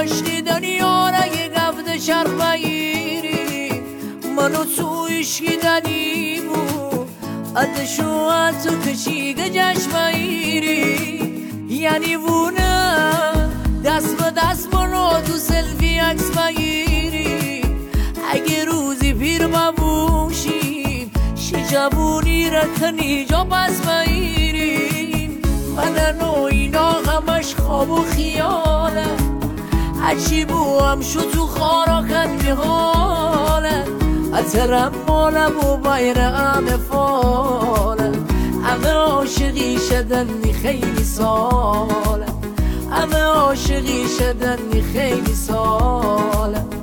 گشتی دنیا را یه گفت شرق بگیری منو تو عشقی دنی بود اتشو تو کشی گجش بگیری یعنی وونه دست به دست منو تو سلفی عکس بگیری اگه روزی پیر ببوشیم شجبونی را کنی جا پس بگیریم من و اینا همش خواب و خیاله هرچی بوام شو تو خارا کن به حاله اترم مالم و بایرم فاله همه عاشقی شدنی خیلی ساله همه عاشقی شدنی خیلی ساله